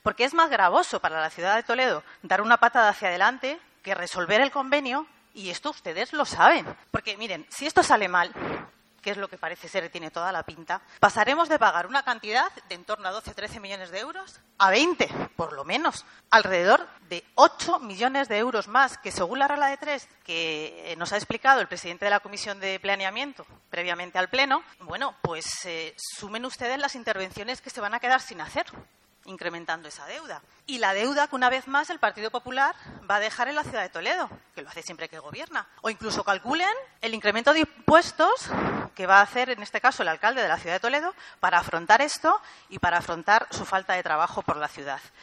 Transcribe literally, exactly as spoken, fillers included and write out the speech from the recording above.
Porque es más gravoso para la ciudad de Toledo dar una patada hacia adelante que resolver el convenio, y esto ustedes lo saben. Porque, miren, si esto sale mal, que es lo que parece ser que tiene toda la pinta, pasaremos de pagar una cantidad de en torno a doce o trece millones de euros a veinte, por lo menos. Alrededor de ocho millones de euros más, que según la regla de tres que nos ha explicado el presidente de la Comisión de Planeamiento previamente al Pleno, bueno, pues eh, sumen ustedes las intervenciones que se van a quedar sin hacer, incrementando esa deuda. Y la deuda que una vez más el Partido Popular va a dejar en la ciudad de Toledo, que lo hace siempre que gobierna. O incluso calculen el incremento de impuestos que va a hacer, en este caso, el alcalde de la ciudad de Toledo para afrontar esto y para afrontar su falta de trabajo por la ciudad.